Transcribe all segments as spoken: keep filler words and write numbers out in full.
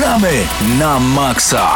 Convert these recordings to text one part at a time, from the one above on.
Gramy na maksa!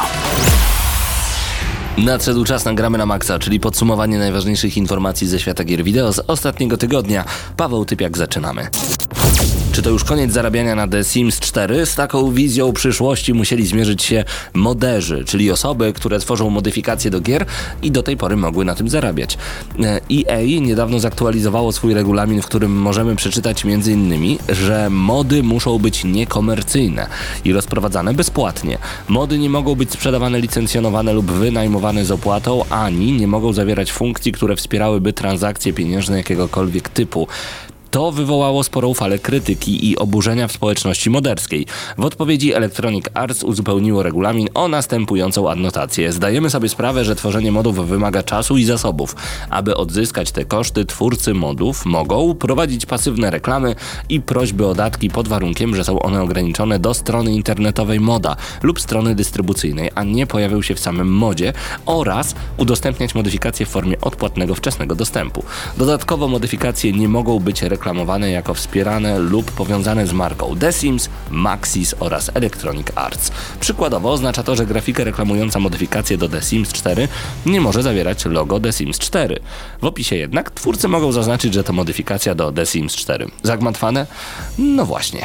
Nadszedł czas na Gramy na maksa, czyli podsumowanie najważniejszych informacji ze świata gier wideo z ostatniego tygodnia. Paweł Typiak, zaczynamy. Czy to już koniec zarabiania na The Sims cztery? Z taką wizją przyszłości musieli zmierzyć się moderzy, czyli osoby, które tworzą modyfikacje do gier i do tej pory mogły na tym zarabiać. E A niedawno zaktualizowało swój regulamin, w którym możemy przeczytać między innymi, że mody muszą być niekomercyjne i rozprowadzane bezpłatnie. Mody nie mogą być sprzedawane, licencjonowane lub wynajmowane z opłatą, ani nie mogą zawierać funkcji, które wspierałyby transakcje pieniężne jakiegokolwiek typu. To wywołało sporą falę krytyki i oburzenia w społeczności moderskiej. W odpowiedzi Electronic Arts uzupełniło regulamin o następującą adnotację. Zdajemy sobie sprawę, że tworzenie modów wymaga czasu i zasobów. Aby odzyskać te koszty, twórcy modów mogą prowadzić pasywne reklamy i prośby o datki pod warunkiem, że są one ograniczone do strony internetowej moda lub strony dystrybucyjnej, a nie pojawią się w samym modzie, oraz udostępniać modyfikacje w formie odpłatnego wczesnego dostępu. Dodatkowo modyfikacje nie mogą być reklamowane reklamowane jako wspierane lub powiązane z marką The Sims, Maxis oraz Electronic Arts. Przykładowo oznacza to, że grafika reklamująca modyfikację do The Sims cztery nie może zawierać logo The Sims cztery. W opisie jednak twórcy mogą zaznaczyć, że to modyfikacja do The Sims cztery. Zagmatwane? No właśnie.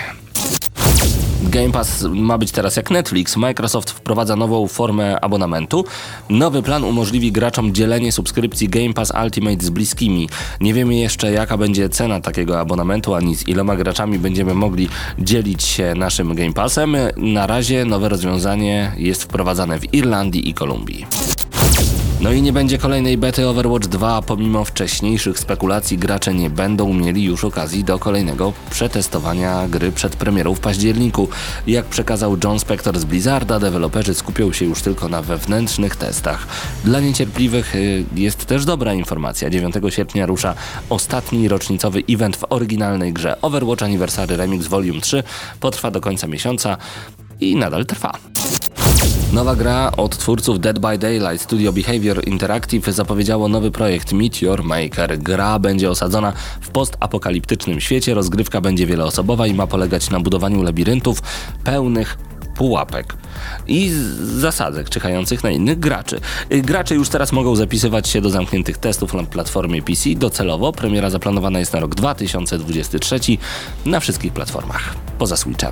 Game Pass ma być teraz jak Netflix. Microsoft wprowadza nową formę abonamentu. Nowy plan umożliwi graczom dzielenie subskrypcji Game Pass Ultimate z bliskimi. Nie wiemy jeszcze, jaka będzie cena takiego abonamentu, ani z iloma graczami będziemy mogli dzielić się naszym Game Passem. Na razie nowe rozwiązanie jest wprowadzane w Irlandii i Kolumbii. No i nie będzie kolejnej bety Overwatch dwa. Pomimo wcześniejszych spekulacji gracze nie będą mieli już okazji do kolejnego przetestowania gry przed premierą w październiku. Jak przekazał John Spector z Blizzarda, deweloperzy skupią się już tylko na wewnętrznych testach. Dla niecierpliwych jest też dobra informacja. dziewiątego sierpnia rusza ostatni rocznicowy event w oryginalnej grze. Overwatch Anniversary Remix Volume trzy potrwa do końca miesiąca i nadal trwa. Nowa gra od twórców Dead by Daylight. Studio Behavior Interactive zapowiedziało nowy projekt Meteor Maker. Gra będzie osadzona w postapokaliptycznym świecie, rozgrywka będzie wieloosobowa i ma polegać na budowaniu labiryntów pełnych pułapek i zasadzek czyhających na innych graczy. Gracze już teraz mogą zapisywać się do zamkniętych testów na platformie P C docelowo. Premiera zaplanowana jest na rok dwa tysiące dwudziesty trzeci na wszystkich platformach, poza Switchem.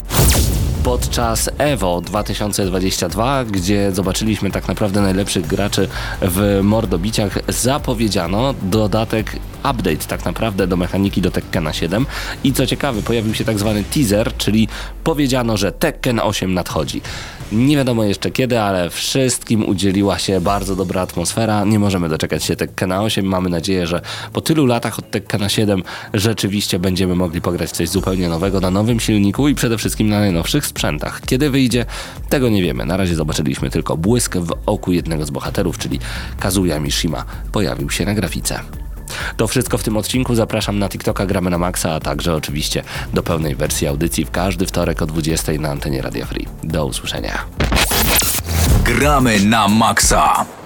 Podczas Evo dwa tysiące dwudziesty drugi, gdzie zobaczyliśmy tak naprawdę najlepszych graczy w mordobiciach, zapowiedziano dodatek, update tak naprawdę do mechaniki do Tekkena siedem i co ciekawe, pojawił się tak zwany teaser, czyli powiedziano, że Tekken osiem nadchodzi. Nie wiadomo jeszcze kiedy, ale wszystkim udzieliła się bardzo dobra atmosfera. Nie możemy doczekać się Tekkena osiem. Mamy nadzieję, że po tylu latach od Tekkena siedem rzeczywiście będziemy mogli pograć coś zupełnie nowego na nowym silniku i przede wszystkim na najnowszych sprzętach. Kiedy wyjdzie, tego nie wiemy. Na razie zobaczyliśmy tylko błysk w oku jednego z bohaterów, czyli Kazuya Mishima pojawił się na grafice. To wszystko w tym odcinku. Zapraszam na TikToka Gramy na Maxa, a także oczywiście do pełnej wersji audycji w każdy wtorek o dwudziestej na antenie Radia Free. Do usłyszenia. Gramy na maksa.